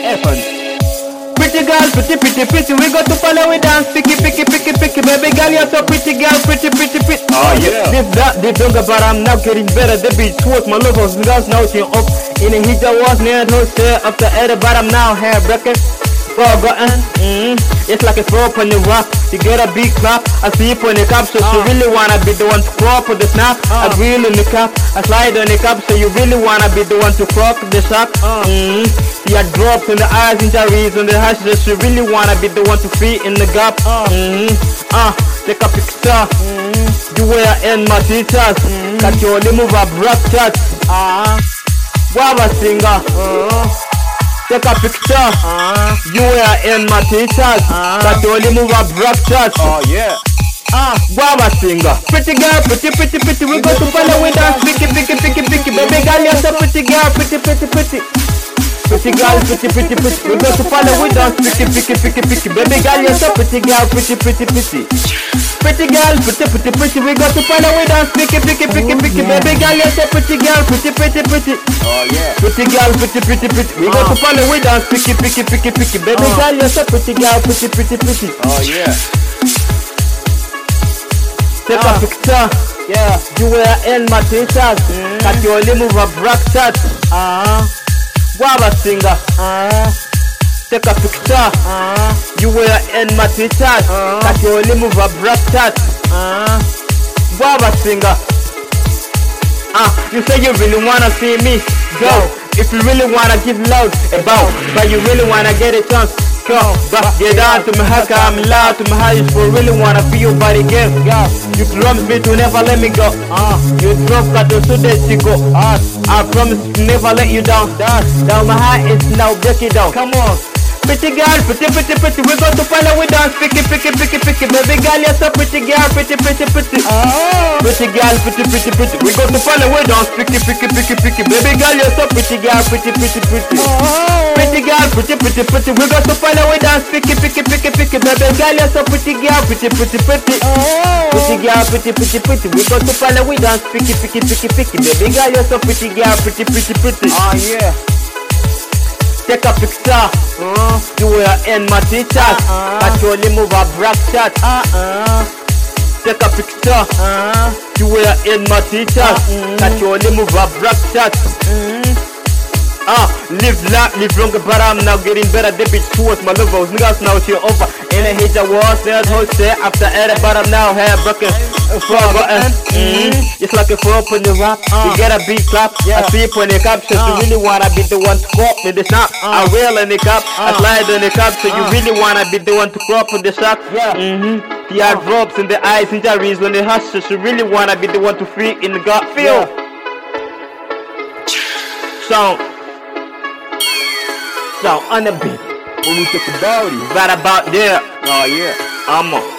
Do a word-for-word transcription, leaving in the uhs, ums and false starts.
happen. Pretty girl, pretty, pretty, pretty. We got to follow we dance. Picky, picky, picky, picky. Baby girl, you're so pretty, girl. Pretty, pretty, pretty. Oh yeah. This, that, this don't go, but I'm now getting better. The beat was my lovers. Girls now she up. In the heat, I was near no stare. After edit, but I'm now hair breaking. Forgotten. Mm-hmm. It's like a throw up on the rock. You get a big clap. I see you on the cap, so uh. you really wanna be the one to crop with the snap. Uh. I reel in the cap. I slide on the cap, so you really wanna be the one to crop the shock. Uh. Mm-hmm. Yeah, drops in the eyes, injuries on the hashes. You really wanna be the one to feed in the gap. Uh. Mm-hmm. Uh, take a picture. Mm-hmm. You wear in my teachers. Mm-hmm. Cut your move up rock shots. Uh-huh. Guava singer. Uh-huh. Take a picture. Uh-huh. You are in my t-shirt. Uh-huh. But you only move up rock shots. Oh yeah. Ah, uh, Guava singer. Pretty girl, pretty, pretty, pretty. We go to follow with us. Picky, picky, picky, picky. Baby girl, you're so pretty girl. Pretty, pretty, pretty. Pretty girl, pretty, pretty, pretty. We go to follow with us. Picky, picky, picky, picky. Baby girl, you're so pretty girl. Pretty, pretty, pretty. Pretty girl, pretty, pretty, pretty. We go to follow with us. Picky, picky, picky, picky. Baby girl, you're so pretty girl. Pretty, pretty, pretty. Oh yeah. Pretty girl, pretty, pretty, pretty. We got to follow with us. Picky, picky, picky, picky. Baby girl, you're so pretty girl. Pretty, pretty, pretty. Oh yeah. Take uh, a picture. Yeah. You wear in my t-shirt. Mm. Cut your move a black shirt. Uh-huh. Guava singer. Uh-huh. Take a picture. Uh-huh. You wear in my t-shirt. Uh-huh. Cut your move a black shirt. Uh-huh. Guava singer. Ah, uh, you say you really wanna see me go. If you really wanna give loud about, but you really wanna get a chance, go. But get down to my hack, I'm loud to my highest for really wanna feel your body game. Yeah. You promise me to never let me go. Ah, uh, you drop got the so that you go. Ah, uh, I promise to never let you down. Down, down my heart is now break it down. Come on. Pretty girl, pretty, pretty, pretty. We got to follow with us. Picky, picky, picky, picky. Baby girl, you're so pretty girl. Pretty, pretty, pretty. Oh. Pretty girl, pretty, pretty, pretty. We got to follow with us. Picky, picky, picky, picky. Baby girl, you're so pretty girl. Pretty, pretty, pretty. Oh. Pretty girl, pretty, pretty, pretty. We got to follow with us. Picky, picky, picky, picky. Baby girl, you're so pretty girl. Pretty, pretty, pretty. Oh. Pretty girl, pretty, pretty, pretty. We got to follow with us. Picky, picky, picky, picky. Baby girl, you're so pretty girl. Pretty, pretty, pretty. Oh yeah. Take a picture. Uh, you wear in my t-shirt. Uh-uh. But you only move a black shirt. Uh-uh. Take a picture. Uh, you wear in my t-shirt. Uh-uh. But you only move a black shirt. Uh-uh. Ah, live long, live longer, but I'm now getting better. The bitch towards my lovers. Niggas now she over. And I hate the walls, there's whole set after edit, but I'm now hair broken. Forgotten. Mm-hmm. It's like a throw up on the rap. Uh, you get a beat clap. Yeah. I see it on the caption. Uh, you really wanna be the one to crop with the snap. Uh, I rail on the cap. Uh, I slide on the cap. So uh, you really wanna be the one to crop with the shot. Yeah. Mm-hmm. The eye drops in the eyes, injuries on the hush. So you really wanna be the one to free in the gut feel. Yeah. Sound. Sound on the beat. When we talk about it. Right about there. Oh yeah. I'm on.